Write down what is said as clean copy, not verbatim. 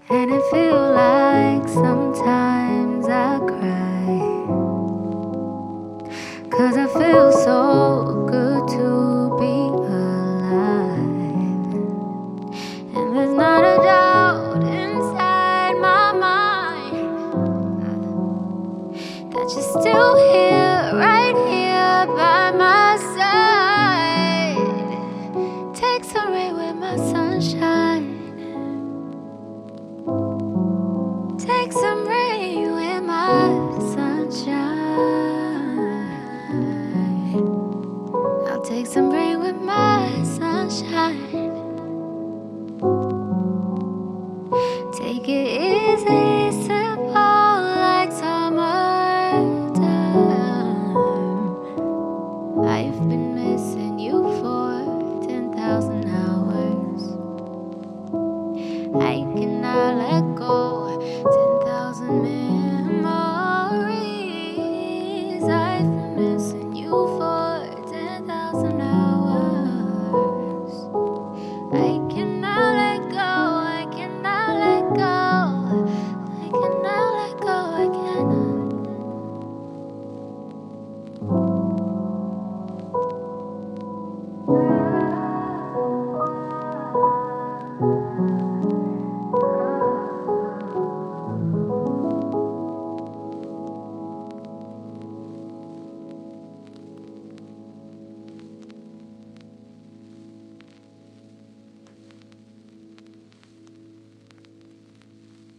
And it feel like sometimes I cry, 'cause I feel so good to be alive. And there's not a doubt inside my mind that you're still here, right here by my side. Take some rain with my sunshine. Take some rain with my sunshine. I'll take some rain with my sunshine. Take it easy, simple like summertime. I've been missing you for 10,000 hours. I cannot let go.